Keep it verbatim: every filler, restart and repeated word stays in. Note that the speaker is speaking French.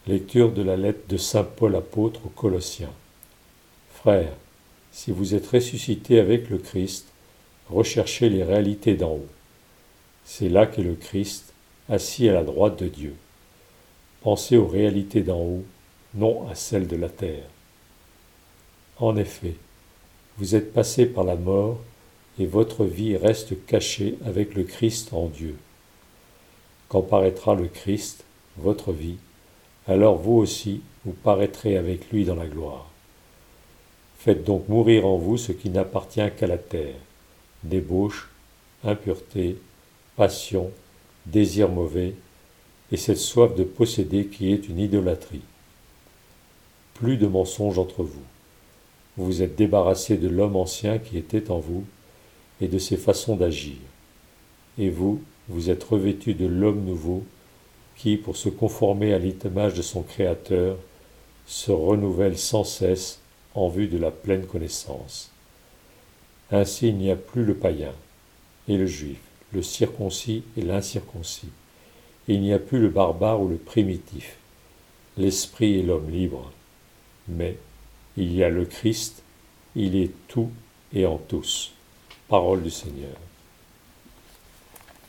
Lecture de la lettre de saint Paul apôtre aux Colossiens. Frères, si vous êtes ressuscités avec le Christ, recherchez les réalités d'en haut. C'est là qu'est le Christ, assis à la droite de Dieu. Pensez aux réalités d'en haut, non à celles de la terre. En effet, vous êtes passés par la mort et votre vie reste cachée avec le Christ en Dieu. Quand paraîtra le Christ, votre vie, alors vous aussi, vous paraîtrez avec lui dans la gloire. Faites donc mourir en vous ce qui n'appartient qu'à la terre, débauche, impureté, passion, désir mauvais, et cette soif de posséder qui est une idolâtrie. Plus de mensonges entre vous. Vous vous êtes débarrassés de l'homme ancien qui était en vous et de ses façons d'agir. Et vous, vous êtes revêtus de l'homme nouveau qui, pour se conformer à l'image de son Créateur, se renouvelle sans cesse en vue de la pleine connaissance. Ainsi il n'y a plus le païen et le juif, le circoncis et l'incirconcis. Il n'y a plus le barbare ou le primitif, l'esprit et l'homme libre. Mais il y a le Christ, il est tout et en tous. Parole du Seigneur.